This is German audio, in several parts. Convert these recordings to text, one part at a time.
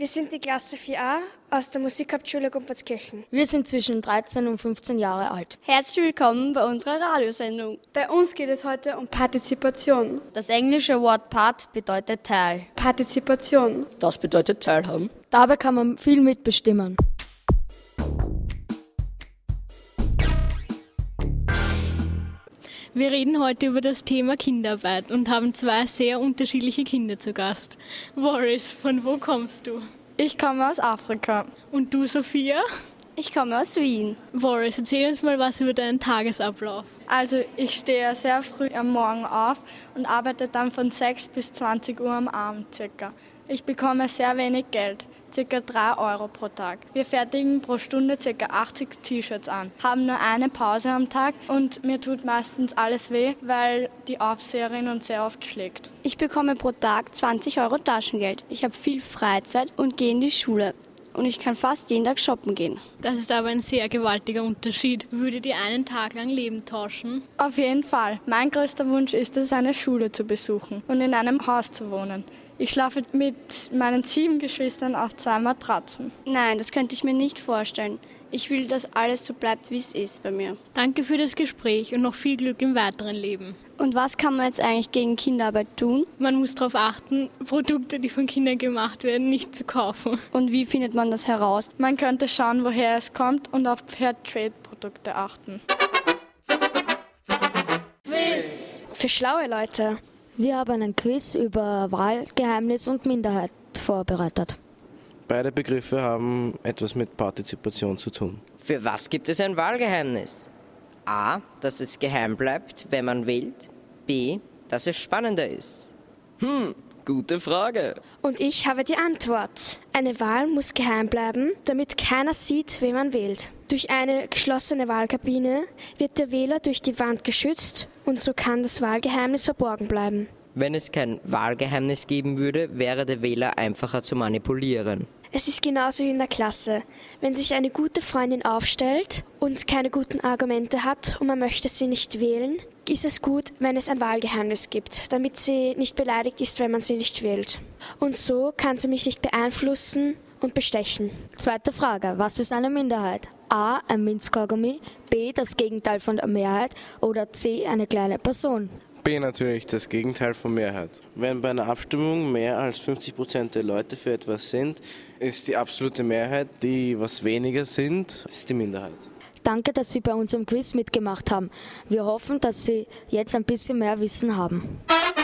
sind die Klasse 4a aus der Musikhauptschule Gumpertskirchen. Wir sind zwischen 13 und 15 Jahre alt. Herzlich willkommen bei unserer Radiosendung. Bei uns geht es heute um Partizipation. Das englische Wort Part bedeutet Teil. Partizipation. Das bedeutet Teilhaben. Dabei kann man viel mitbestimmen. Wir reden heute über das Thema Kinderarbeit und haben zwei sehr unterschiedliche Kinder zu Gast. Boris, von wo kommst du? Ich komme aus Afrika. Und du, Sophia? Ich komme aus Wien. Boris, erzähl uns mal was über deinen Tagesablauf. Also ich stehe sehr früh am Morgen auf und arbeite dann von 6 bis 20 Uhr am Abend circa. Ich bekomme sehr wenig Geld, ca. 3 Euro pro Tag. Wir fertigen pro Stunde ca. 80 T-Shirts an, haben nur eine Pause am Tag und mir tut meistens alles weh, weil die Aufseherin uns sehr oft schlägt. Ich bekomme pro Tag 20 Euro Taschengeld. Ich habe viel Freizeit und gehe in die Schule. Und ich kann fast jeden Tag shoppen gehen. Das ist aber ein sehr gewaltiger Unterschied. Würdet ihr einen Tag lang Leben tauschen? Auf jeden Fall. Mein größter Wunsch ist es, eine Schule zu besuchen und in einem Haus zu wohnen. Ich schlafe mit meinen 7 Geschwistern auf 2 Matratzen. Nein, das könnte ich mir nicht vorstellen. Ich will, dass alles so bleibt, wie es ist bei mir. Danke für das Gespräch und noch viel Glück im weiteren Leben. Und was kann man jetzt eigentlich gegen Kinderarbeit tun? Man muss darauf achten, Produkte, die von Kindern gemacht werden, nicht zu kaufen. Und wie findet man das heraus? Man könnte schauen, woher es kommt und auf Fairtrade-Produkte achten. Quiz für schlaue Leute. Wir haben einen Quiz über Wahlgeheimnis und Minderheit vorbereitet. Beide Begriffe haben etwas mit Partizipation zu tun. Für was gibt es ein Wahlgeheimnis? A, dass es geheim bleibt, wenn man wählt. B, dass es spannender ist. Gute Frage. Und ich habe die Antwort. Eine Wahl muss geheim bleiben, damit keiner sieht, wen man wählt. Durch eine geschlossene Wahlkabine wird der Wähler durch die Wand geschützt und so kann das Wahlgeheimnis verborgen bleiben. Wenn es kein Wahlgeheimnis geben würde, wäre der Wähler einfacher zu manipulieren. Es ist genauso wie in der Klasse. Wenn sich eine gute Freundin aufstellt und keine guten Argumente hat und man möchte sie nicht wählen, ist es gut, wenn es ein Wahlgeheimnis gibt, damit sie nicht beleidigt ist, wenn man sie nicht wählt. Und so kann sie mich nicht beeinflussen und bestechen. Zweite Frage. Was ist eine Minderheit? A. Ein Minzkaugummi, B. Das Gegenteil von der Mehrheit oder C. Eine kleine Person? B natürlich, das Gegenteil von Mehrheit. Wenn bei einer Abstimmung mehr als 50% der Leute für etwas sind, ist die absolute Mehrheit, die was weniger sind, ist die Minderheit. Danke, dass Sie bei unserem Quiz mitgemacht haben. Wir hoffen, dass Sie jetzt ein bisschen mehr Wissen haben.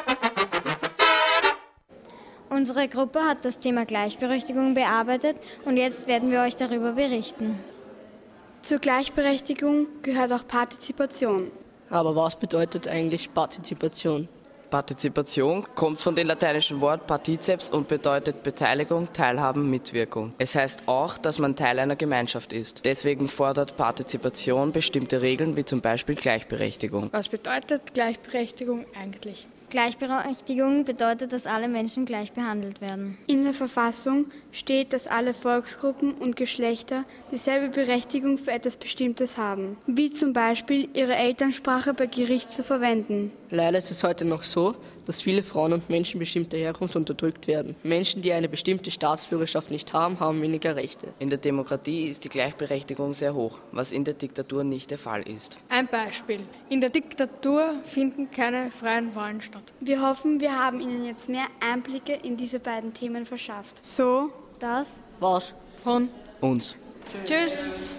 Unsere Gruppe hat das Thema Gleichberechtigung bearbeitet und jetzt werden wir euch darüber berichten. Zur Gleichberechtigung gehört auch Partizipation. Aber was bedeutet eigentlich Partizipation? Partizipation kommt von dem lateinischen Wort particeps und bedeutet Beteiligung, Teilhaben, Mitwirkung. Es heißt auch, dass man Teil einer Gemeinschaft ist. Deswegen fordert Partizipation bestimmte Regeln wie zum Beispiel Gleichberechtigung. Was bedeutet Gleichberechtigung eigentlich? Gleichberechtigung bedeutet, dass alle Menschen gleich behandelt werden. In der Verfassung steht, dass alle Volksgruppen und Geschlechter dieselbe Berechtigung für etwas Bestimmtes haben, wie zum Beispiel ihre Elternsprache bei Gericht zu verwenden. Leider ist es heute noch so, dass viele Frauen und Menschen bestimmter Herkunft unterdrückt werden. Menschen, die eine bestimmte Staatsbürgerschaft nicht haben, haben weniger Rechte. In der Demokratie ist die Gleichberechtigung sehr hoch, was in der Diktatur nicht der Fall ist. Ein Beispiel. In der Diktatur finden keine freien Wahlen statt. Wir hoffen, wir haben Ihnen jetzt mehr Einblicke in diese beiden Themen verschafft. So, das Was? Von Uns. Tschüss!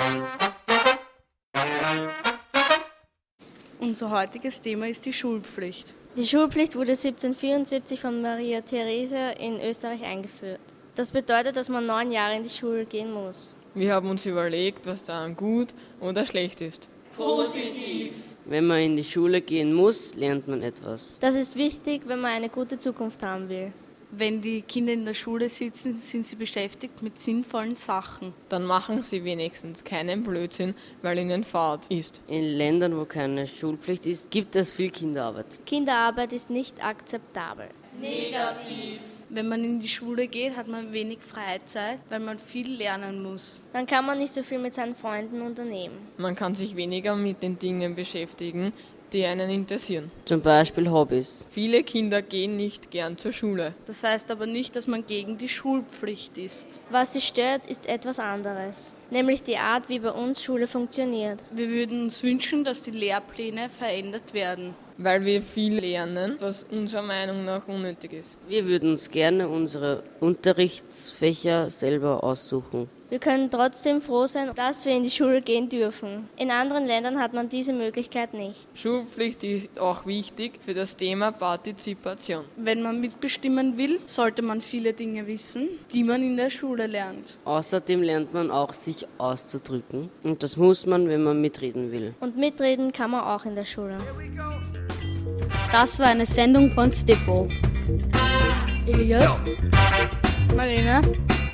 Unser heutiges Thema ist die Schulpflicht. Die Schulpflicht wurde 1774 von Maria Theresia in Österreich eingeführt. Das bedeutet, dass man 9 Jahre in die Schule gehen muss. Wir haben uns überlegt, was daran gut oder schlecht ist. Positiv! Wenn man in die Schule gehen muss, lernt man etwas. Das ist wichtig, wenn man eine gute Zukunft haben will. Wenn die Kinder in der Schule sitzen, sind sie beschäftigt mit sinnvollen Sachen. Dann machen sie wenigstens keinen Blödsinn, weil ihnen Fahrt ist. In Ländern, wo keine Schulpflicht ist, gibt es viel Kinderarbeit. Kinderarbeit ist nicht akzeptabel. Negativ! Wenn man in die Schule geht, hat man wenig Freizeit, weil man viel lernen muss. Dann kann man nicht so viel mit seinen Freunden unternehmen. Man kann sich weniger mit den Dingen beschäftigen, die einen interessieren. Zum Beispiel Hobbys. Viele Kinder gehen nicht gern zur Schule. Das heißt aber nicht, dass man gegen die Schulpflicht ist. Was sie stört, ist etwas anderes, nämlich die Art, wie bei uns Schule funktioniert. Wir würden uns wünschen, dass die Lehrpläne verändert werden. Weil wir viel lernen, was unserer Meinung nach unnötig ist. Wir würden uns gerne unsere Unterrichtsfächer selber aussuchen. Wir können trotzdem froh sein, dass wir in die Schule gehen dürfen. In anderen Ländern hat man diese Möglichkeit nicht. Schulpflicht ist auch wichtig für das Thema Partizipation. Wenn man mitbestimmen will, sollte man viele Dinge wissen, die man in der Schule lernt. Außerdem lernt man auch, sich auszudrücken. Und das muss man, wenn man mitreden will. Und mitreden kann man auch in der Schule. Das war eine Sendung von Stippo. Elias. Marlene.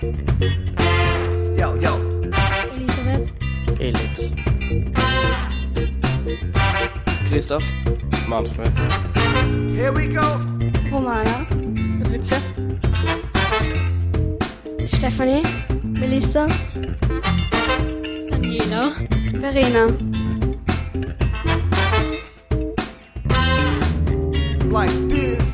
Elisabeth. Felix. Christoph. Manfred. Here we go. Romana. Patricia. Stefanie. Melissa. Daniela. Verena. Like this.